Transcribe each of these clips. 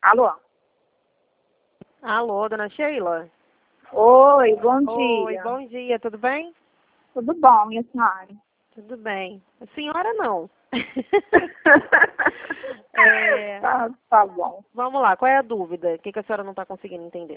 Alô? Alô, dona Sheila? Oi, bom Oi, dia. bom dia, tudo bem? Tudo bom, minha senhora? Tudo bem. A senhora não. Tá bom. Vamos lá, qual é a dúvida? O que a senhora não está conseguindo entender?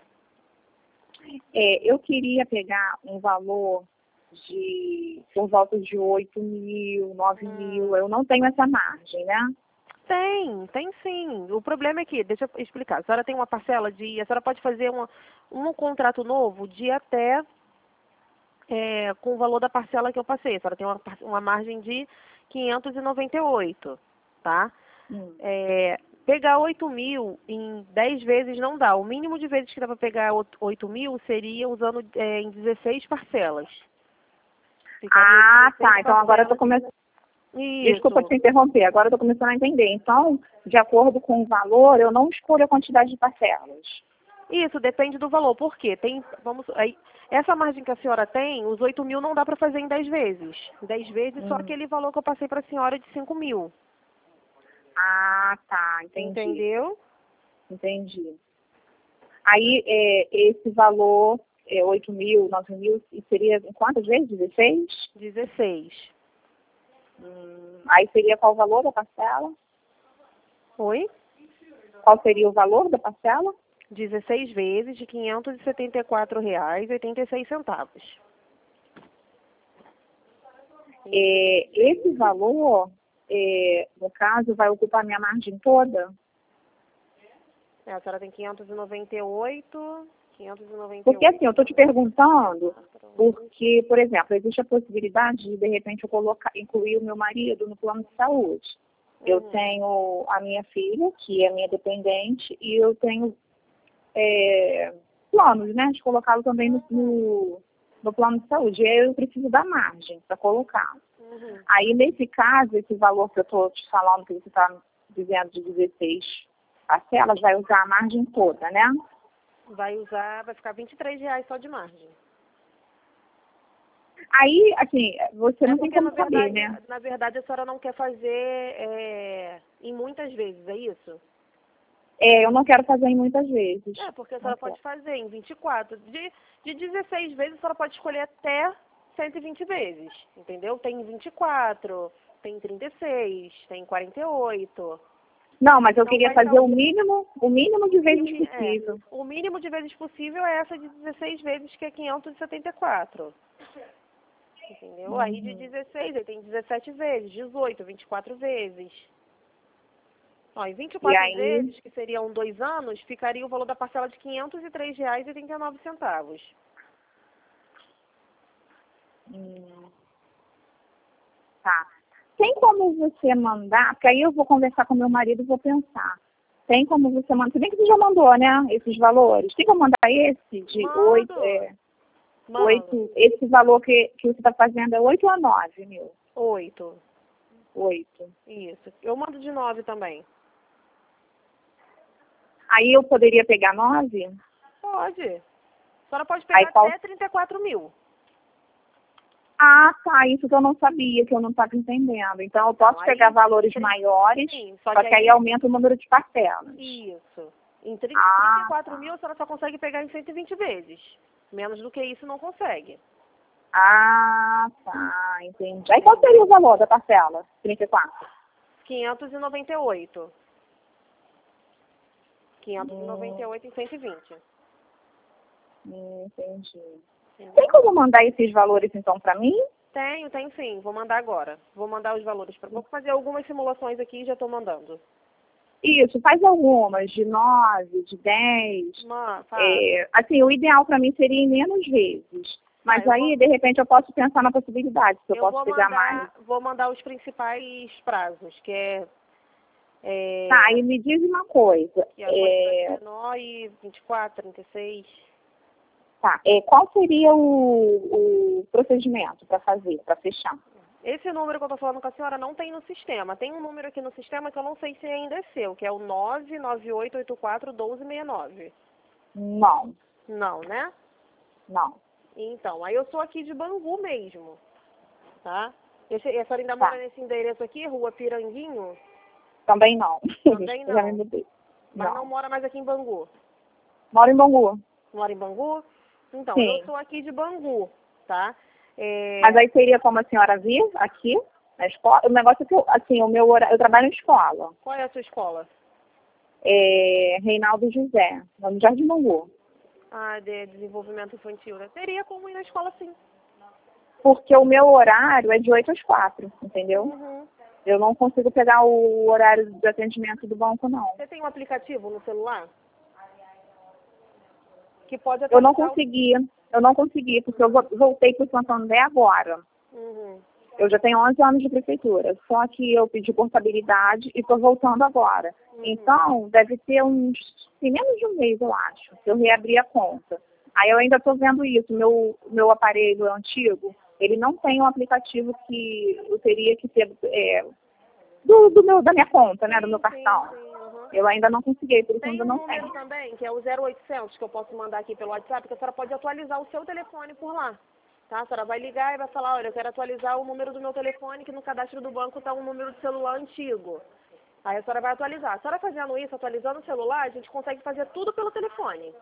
Eu queria pegar um valor por volta de 8.000, 9.000. Eu não tenho essa margem, né? Tem sim. O problema é que, deixa eu explicar, a senhora tem uma parcela a senhora pode fazer um contrato novo de até com o valor da parcela que eu passei. A senhora tem uma margem de 598, tá? Pegar 8.000 em 10 vezes não dá. O mínimo de vezes que dá para pegar 8.000 seria usando em 16 parcelas. Ficaria 16 tá. Então agora eu tô começando. Desculpa te interromper, agora eu tô começando a entender. Então, de acordo com o valor, eu não escolho a quantidade de parcelas. Isso, depende do valor. Por quê? Essa margem que a senhora tem, os 8.000 não dá para fazer em 10 vezes. 10 vezes só aquele valor que eu passei para a senhora de 5.000. Ah, tá, entendi. Entendeu? Entendi. Aí, esse valor, 8.000, 9.000, seria em quantas vezes? 16? 16. Aí seria qual o valor da parcela? Oi? Qual seria o valor da parcela? 16 vezes de R$ 574,86. Esse valor, no caso, vai ocupar minha margem toda? A senhora tem 598. Porque assim, eu estou te perguntando, porque, por exemplo, existe a possibilidade de repente, eu incluir o meu marido no plano de saúde. Eu tenho a minha filha, que é minha dependente, e eu tenho planos, né, de colocá-lo também no plano de saúde. E aí eu preciso da margem para colocar. Aí, nesse caso, esse valor que eu estou te falando, que você está dizendo de 16 parcelas, vai usar a margem toda, né? Vai ficar R$ 23 só de margem. Aí, assim, você não tem como na saber, verdade, né? Na verdade, a senhora não quer fazer em muitas vezes, é isso? Eu não quero fazer em muitas vezes. Porque a senhora pode fazer em 24. De 16 vezes, a senhora pode escolher até 120 vezes, entendeu? Tem 24, tem 36, tem 48. Não, mas eu queria fazer o mínimo de vezes possível. O mínimo de vezes possível é essa de 16 vezes, que é 574. Entendeu? Aí de 16, aí tem 17 vezes, 18, 24 vezes. Ó, em 24 vezes, que seriam 2 anos, ficaria o valor da parcela de R$ 503,89. Tá. Tem como você mandar, porque aí eu vou conversar com meu marido e vou pensar. Tem como você mandar, se bem que você já mandou, né, esses valores. Tem como mandar esse de 8, 8, esse valor que você está fazendo é 8 ou 9 mil? 8. 8. Isso. Eu mando de 9 também. Aí eu poderia pegar 9? Pode. A senhora pode pegar até 34.000. Ah, tá. Isso que eu não sabia, que eu não estava entendendo. Então, eu posso pegar valores maiores, só que aí aumenta o número de parcelas. Isso. Em 34.000, a senhora só consegue pegar em 120 vezes. Menos do que isso, não consegue. Ah, tá. Entendi. Aí qual seria o valor da parcela? 34? 598. 598 em 120. Entendi. Tem como mandar esses valores, então, para mim? Tenho sim. Vou mandar agora. Vou mandar os valores. Vou fazer algumas simulações aqui e já estou mandando. Isso, faz algumas, de 9, de 10. Assim, o ideal para mim seria em menos vezes. Mas aí, de repente, eu posso pensar na possibilidade, se eu posso pegar mais. Vou mandar os principais prazos, que é... Tá, e me diz uma coisa. Que é 19, 24, 36... Tá. Qual seria o procedimento para fazer, para fechar? Esse número que eu estou falando com a senhora não tem no sistema. Tem um número aqui no sistema que eu não sei se ainda é seu, que é o 998841269. Não. Não, né? Não. Então, aí eu sou aqui de Bangu mesmo, tá? A senhora ainda mora nesse endereço aqui, Rua Piranguinho? Também não. Também não. Já me mudei. Mas não mora mais aqui em Bangu. Moro em Bangu. Mora em Bangu? Então, Sim. eu sou aqui de Bangu, tá? Mas aí seria como a senhora vir aqui na escola? O negócio é que, assim, o meu horário, eu trabalho em escola. Qual é a sua escola? Reinaldo José, no Jardim Bangu. Ah, de desenvolvimento infantil, né? Teria como ir na escola, sim. Porque o meu horário é de 8 às 4, entendeu? Uhum. Eu não consigo pegar o horário de atendimento do banco, não. Você tem um aplicativo no celular? Que pode Eu não atualizar consegui, porque eu voltei para o Santander agora. Uhum. Eu já tenho 11 anos de prefeitura, só que eu pedi portabilidade e estou voltando agora. Então, deve ter tem menos de um mês, eu acho, que eu reabri a conta. Aí eu ainda estou vendo isso. Meu aparelho antigo, ele não tem um aplicativo que eu teria que ter da minha conta, né, do meu cartão. Sim, uhum. Eu ainda não consegui, por isso Tem ainda um não número tenho. também, que é o 0800, que eu posso mandar aqui pelo WhatsApp, que a senhora pode atualizar o seu telefone por lá. Tá? A senhora vai ligar e vai falar, olha, eu quero atualizar o número do meu telefone, que no cadastro do banco está um número de celular antigo. Aí a senhora vai atualizar. A senhora fazendo isso, atualizando o celular, a gente consegue fazer tudo pelo telefone.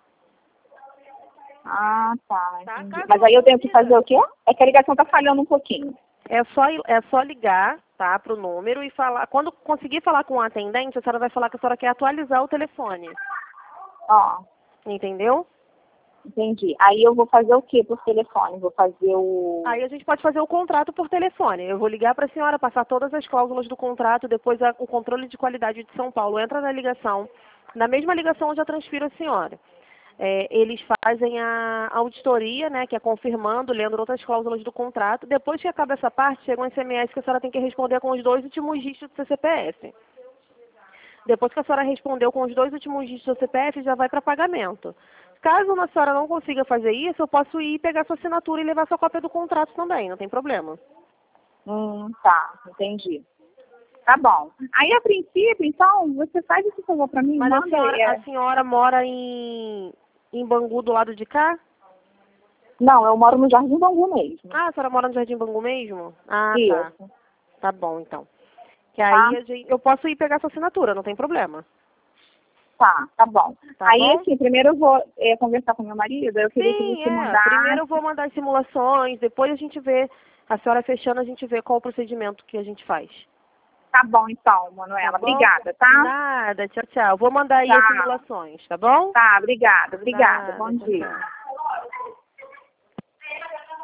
Ah, tá. Tá? Entendi. Mas aí eu tenho que fazer o quê? É que a ligação tá falhando um pouquinho. É só ligar, tá, pro número e falar. Quando conseguir falar com o atendente, a senhora vai falar que a senhora quer atualizar o telefone. Ó, Entendeu? entendi. Aí eu vou fazer o quê por telefone? Vou fazer Aí a gente pode fazer o contrato por telefone. Eu vou ligar para a senhora, passar todas as cláusulas do contrato, depois o controle de qualidade de São Paulo entra na ligação. Na mesma ligação eu já transfiro a senhora. Eles fazem a auditoria, né, que é confirmando, lendo outras cláusulas do contrato. Depois que acaba essa parte, chega um SMS que a senhora tem que responder com os 2 últimos dígitos do seu CPF. Depois que a senhora respondeu com os 2 últimos dígitos do CPF, já vai para pagamento. Caso a senhora não consiga fazer isso, eu posso ir pegar sua assinatura e levar sua cópia do contrato também, não tem problema. Tá, entendi. Tá bom. Aí, a princípio, então, você faz esse favor pra mim, Mas manda a senhora mora em Bangu, do lado de cá? Não, eu moro no Jardim Bangu mesmo. Ah, a senhora mora no Jardim Bangu mesmo? Ah, tá. Isso. Tá bom, então. Que aí eu posso ir pegar sua assinatura, não tem problema. Tá bom. Tá Aí, bom? assim, primeiro eu vou conversar com meu marido, eu queria que Sim, você mandasse. primeiro eu vou mandar as simulações, depois a gente vê, a senhora fechando, a gente vê qual o procedimento que a gente faz. Tá bom, então, Manuela. Tá bom? Obrigada, tá? Nada, tchau, tchau. Vou mandar aí as simulações, tá bom? Tá, obrigada. Nada, Bom tchau, dia. tchau.